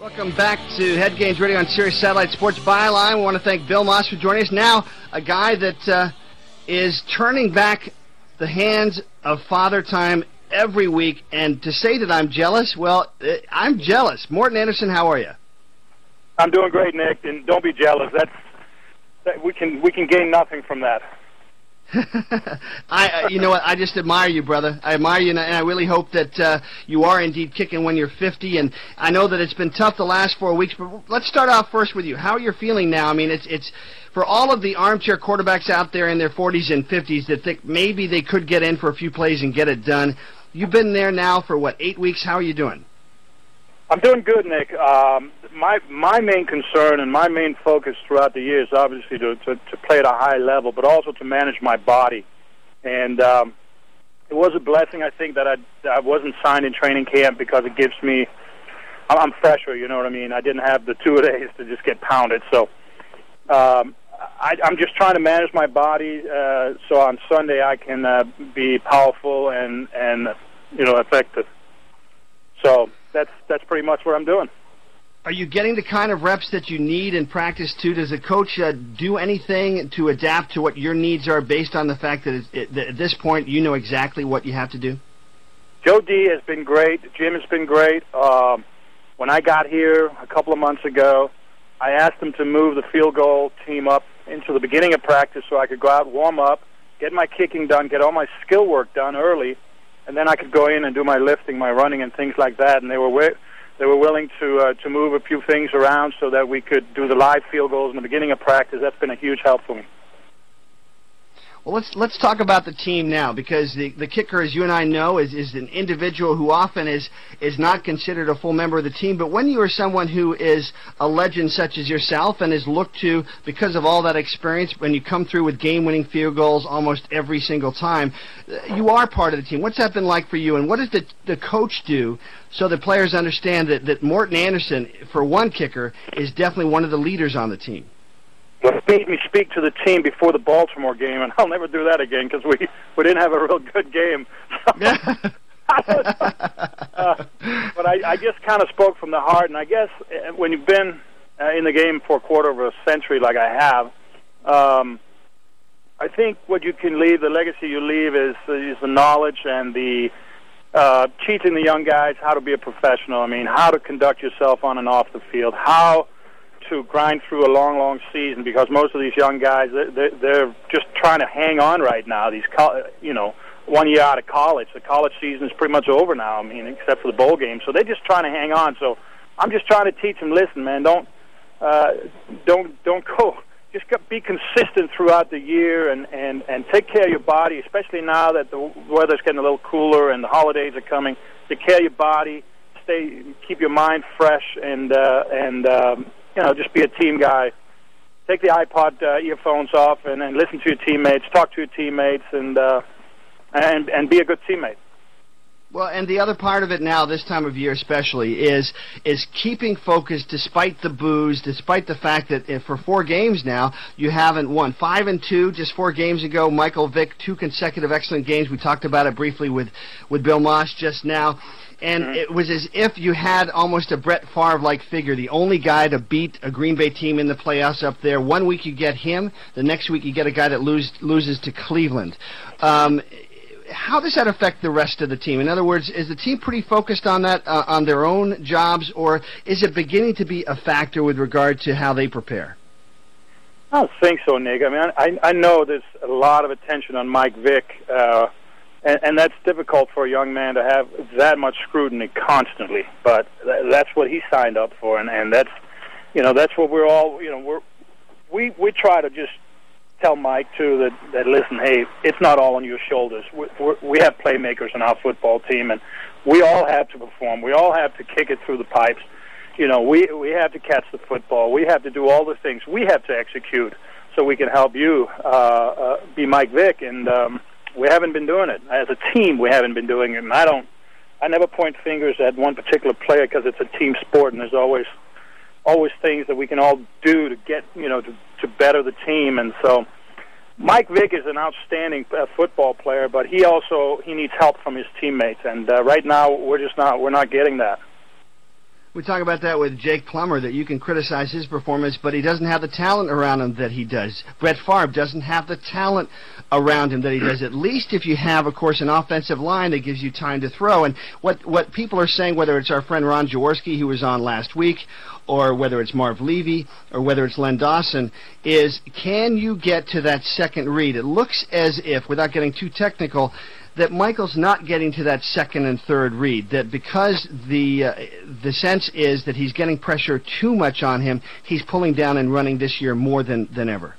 Welcome back to Head Games Radio on Sirius Satellite Sports Byline. We want to thank Bill Moss for joining us. Now, a guy that is turning back the hands of Father Time every week. And to say that I'm jealous, well, I'm jealous. Morten Andersen, how are you? I'm doing great, Nick, and don't be jealous. We can gain nothing from that. You know what? I just admire you, brother. I admire you, and I really hope that you are indeed kicking when you're 50. And I know that it's been tough the last 4 weeks, but let's start off first with you. How are you feeling now? I mean, it's for all of the armchair quarterbacks out there in their 40s and 50s that think maybe they could get in for a few plays and get it done. You've been there now for, 8 weeks? How are you doing? I'm doing good, Nick. My main concern and my main focus throughout the year is obviously to play at a high level, but also to manage my body. And it was a blessing, I think, that I wasn't signed in training camp because it gives me – I'm fresher, you know what I mean? I didn't have the 2 days to just get pounded. So I'm just trying to manage my body so on Sunday I can be powerful and effective. So that's pretty much what I'm doing. Are you getting the kind of reps that you need in practice, too? Does the coach do anything to adapt to what your needs are based on the fact that at this point you know exactly what you have to do? Joe D has been great. Jim has been great. When I got here a couple of months ago, I asked him to move the field goal team up into the beginning of practice so I could go out, warm up, get my kicking done, get all my skill work done early, and then I could go in and do my lifting, my running, and things like that. And they were willing to move a few things around so that we could do the live field goals in the beginning of practice. That's been a huge help for me. Well, let's talk about the team now, because the kicker, as you and I know, is an individual who often is not considered a full member of the team. But when you are someone who is a legend such as yourself and is looked to because of all that experience, when you come through with game-winning field goals almost every single time, you are part of the team. What's that been like for you, and what does the coach do so that players understand that Morten Andersen, for one kicker, is definitely one of the leaders on the team? Well, it made me speak to the team before the Baltimore game, and I'll never do that again because we didn't have a real good game. But I just kind of spoke from the heart, and I guess when you've been in the game for a quarter of a century like I have, I think what you can leave, the legacy you leave is the knowledge and the teaching the young guys how to be a professional. I mean, how to conduct yourself on and off the field, how to grind through a long, long season, because most of these young guys, they're just trying to hang on right now. 1 year out of college. The college season is pretty much over now, I mean, except for the bowl game. So they're just trying to hang on. So I'm just trying to teach them, listen, man, don't go. Just be consistent throughout the year and take care of your body, especially now that the weather's getting a little cooler and the holidays are coming. Take care of your body. Keep your mind fresh and just be a team guy. Take the iPod earphones off and listen to your teammates, talk to your teammates, and be a good teammate. Well, and the other part of it now, this time of year especially, is keeping focused despite the boos, despite the fact that for 4 games now you haven't won. 5-2 just 4 games ago. Michael Vick, 2 consecutive excellent games. We talked about it briefly with Bill Moss just now. And it was as if you had almost a Brett Favre-like figure, the only guy to beat a Green Bay team in the playoffs up there. 1 week you get him, the next week you get a guy that loses to Cleveland. How does that affect the rest of the team? In other words, is the team pretty focused on that, on their own jobs, or is it beginning to be a factor with regard to how they prepare? I don't think so, Nick. I mean, I know there's a lot of attention on Mike Vick, and that's difficult for a young man to have that much scrutiny constantly. But that's what he signed up for, and that's what we're all. We try to just tell Mike too that listen, hey, it's not all on your shoulders. We have playmakers in our football team, and we all have to perform. We all have to kick it through the pipes. We have to catch the football. We have to do all the things. We have to execute so we can help you be Mike Vick, and we haven't been doing it as a team. We haven't been doing it, and I never point fingers at one particular player because it's a team sport, and there's always things that we can all do to get to better the team. And so Mike Vick is an outstanding football player, but he needs help from his teammates, and right now we're not getting that. We talk about that with Jake Plummer, that you can criticize his performance, but he doesn't have the talent around him that he does. Brett Favre doesn't have the talent around him that he does. At least if you have, of course, an offensive line that gives you time to throw. And what people are saying, whether it's our friend Ron Jaworski, who was on last week, or whether it's Marv Levy, or whether it's Len Dawson, is can you get to that second read? It looks as if, without getting too technical, that Michael's not getting to that second and third read, that because the sense is that he's getting pressure too much on him, he's pulling down and running this year more than ever.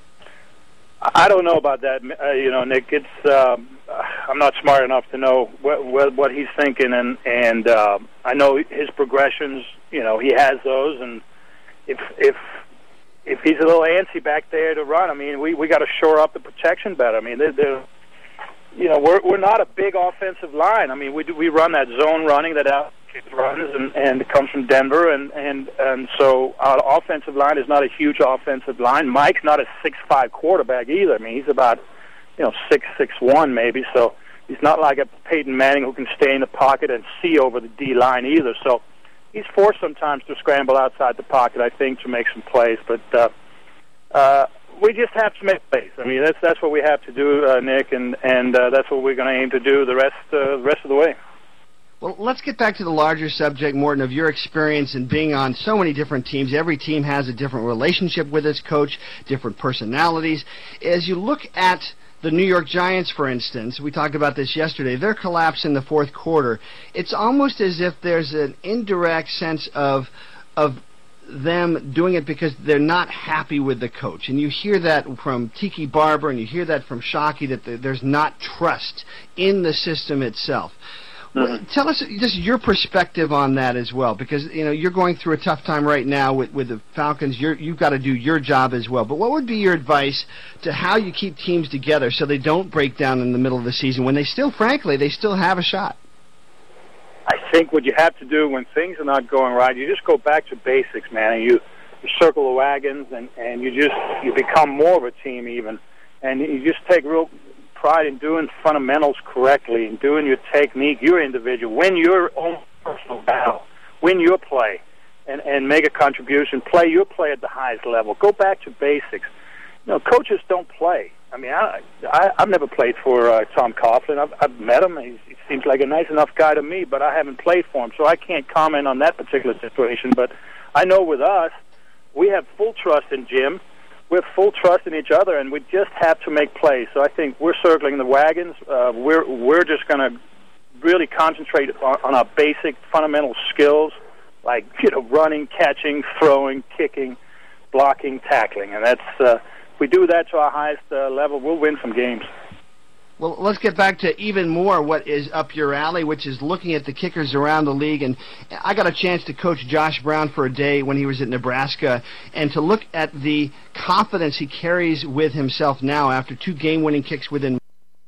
I don't know about that, Nick. It's I'm not smart enough to know what he's thinking, and I know his progressions. He has those, and if he's a little antsy back there to run, I mean, we got to shore up the protection better. I mean, they're we're not a big offensive line. I mean, we run that zone running that out runs, and it comes from Denver, and so our offensive line is not a huge offensive line. Mike's not a 6'5" quarterback either. I mean, he's about 6'1" maybe. So he's not like a Peyton Manning who can stay in the pocket and see over the D line either. So he's forced sometimes to scramble outside the pocket, I think, to make some plays. But we just have to make plays. I mean, that's what we have to do, Nick, and that's what we're going to aim to do the rest of the way. Well, let's get back to the larger subject, Morton, of your experience in being on so many different teams. Every team has a different relationship with its coach, different personalities. As you look at the New York Giants, for instance, we talked about this yesterday, their collapse in the fourth quarter, it's almost as if there's an indirect sense of them doing it because they're not happy with the coach. And you hear that from Tiki Barber, and you hear that from Shockey, that there's not trust in the system itself. Well, tell us just your perspective on that as well, because you're going through a tough time right now with the Falcons. You've got to do your job as well. But what would be your advice to how you keep teams together so they don't break down in the middle of the season when they still have a shot? I think what you have to do when things are not going right, you just go back to basics, man, and you circle the wagons, and you become more of a team even, and you just take real pride in doing fundamentals correctly and doing your technique, your individual, win your own personal battle, win your play, and make a contribution, play your play at the highest level. Go back to basics. Coaches don't play. I mean, I've never played for Tom Coughlin. I've met him. He seems like a nice enough guy to me, but I haven't played for him, so I can't comment on that particular situation. But I know with us, we have full trust in Jim. We have full trust in each other, and we just have to make plays. So I think we're circling the wagons. We're just going to really concentrate on our basic fundamental skills, like running, catching, throwing, kicking, blocking, tackling, and that's if we do that to our highest level, we'll win some games. Well, let's get back to even more what is up your alley, which is looking at the kickers around the league. And I got a chance to coach Josh Brown for a day when he was at Nebraska, and to look at the confidence he carries with himself now after 2 game-winning kicks within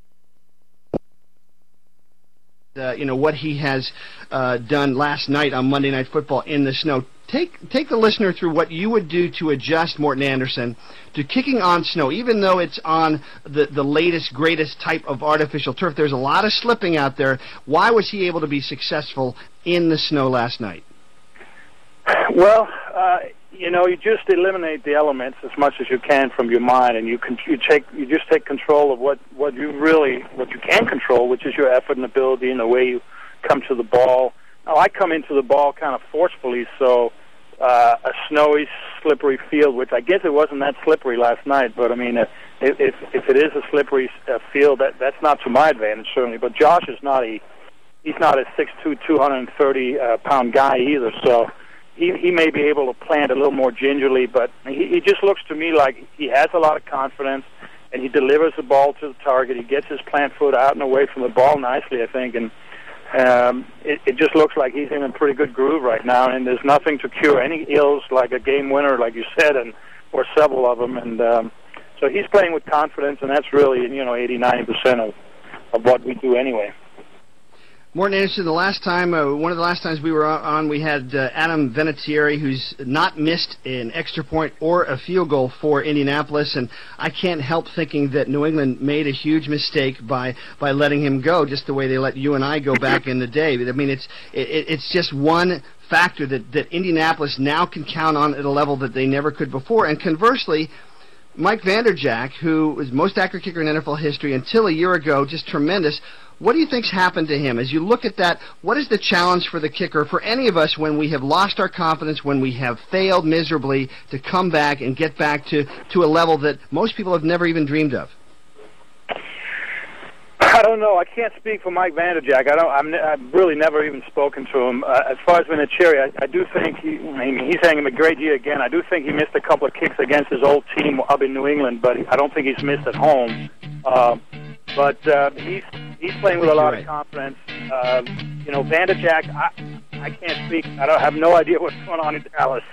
what he has done last night on Monday Night Football in the snow. Take the listener through what you would do to adjust, Morton Anderson, to kicking on snow, even though it's on the latest, greatest type of artificial turf. There's a lot of slipping out there. Why was he able to be successful in the snow last night? Well, you just eliminate the elements as much as you can from your mind, and you just take control of what you can control, which is your effort and ability and the way you come to the ball. Now, I come into the ball kind of forcefully, so a snowy, slippery field, which I guess it wasn't that slippery last night, but I mean, if it is a slippery field, that's not to my advantage certainly. But Josh is he's not a 6'2", 230-pound guy either, so he may be able to plant a little more gingerly, but he just looks to me like he has a lot of confidence, and he delivers the ball to the target. He gets his plant foot out and away from the ball nicely, I think, and it just looks like he's in a pretty good groove right now, and there's nothing to cure any ills like a game winner, like you said, or several of them. And so he's playing with confidence, and that's really 80-90% of what we do anyway. Morton Anderson, one of the last times we were on, we had Adam Vinatieri, who's not missed an extra point or a field goal for Indianapolis, and I can't help thinking that New England made a huge mistake by letting him go, just the way they let you and I go back in the day. I mean, it's just one factor that Indianapolis now can count on at a level that they never could before, and conversely, Mike Vanderjagt, who was most accurate kicker in NFL history until a year ago, just tremendous. What do you think's happened to him? As you look at that, what is the challenge for the kicker, for any of us, when we have lost our confidence, when we have failed miserably, to come back and get back to a level that most people have never even dreamed of? I don't know. I can't speak for Mike Vanderjagt. I've really never even spoken to him. As far as Vinatieri, I do think he's having a great year again. I do think he missed a couple of kicks against his old team up in New England, but I don't think he's missed at home. But he's playing with a lot of confidence. Vanderjagt, I can't speak. I have no idea what's going on in Dallas.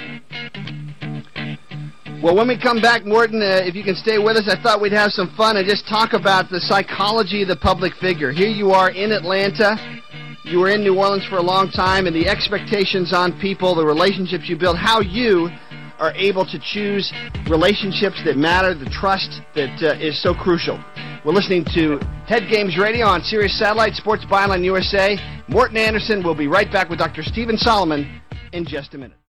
Well, when we come back, Morton, if you can stay with us, I thought we'd have some fun and just talk about the psychology of the public figure. Here you are in Atlanta. You were in New Orleans for a long time, and the expectations on people, the relationships you build, how you are able to choose relationships that matter, the trust that is so crucial. We're listening to Head Games Radio on Sirius Satellite, Sports Byline USA. Morton Anderson will be right back with Dr. Stephen Solomon in just a minute.